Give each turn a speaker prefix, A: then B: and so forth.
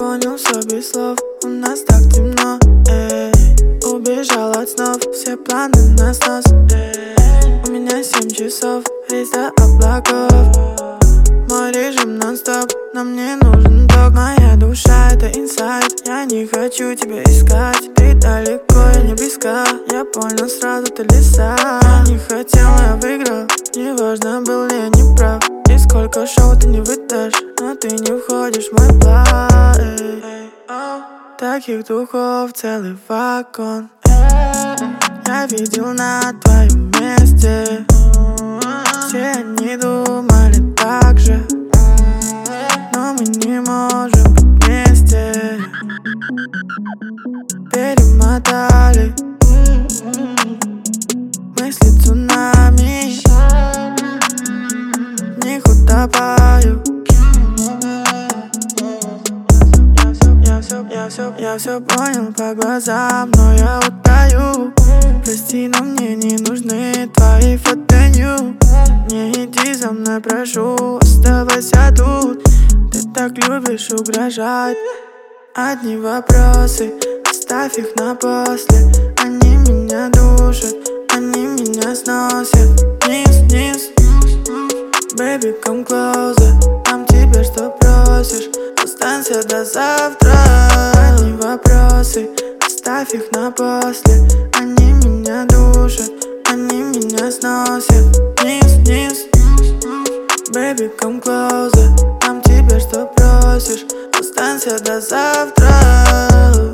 A: понял все без слов. У нас так темно, убежал от снов. Все планы на снос, у меня 7 часов, рейс до облаков. Мой режим нон-стоп, но мне нужен ток. Моя душа — это инсайд, я не хочу тебя искать. Ты далеко, я не близко, я понял сразу, ты лиса. Я не хотел, но я выиграл, неважно, был ли я не прав. И сколько шоу ты не выдашь, но ты не входишь в мой план. Таких духов целый вагон. Я видел на твоем месте, все они думали так же, но мы не можем быть вместе. Перемотали мысли цунами, в них утопаю. Я все понял по глазам, но я утаю. Прости, но мне не нужны твои фотонью. Не иди за мной, прошу, оставайся тут. Ты так любишь угрожать. Одни вопросы, оставь их на после. Они меня душат, они меня сносят. Вниз, вниз, baby, come closer. Там тебе что просишь, останься до завтра. Одни вопросы, оставь их на после. Они меня душат, они меня сносят. Вниз, вниз, baby, come closer. Там тебе что просишь, останься до завтра.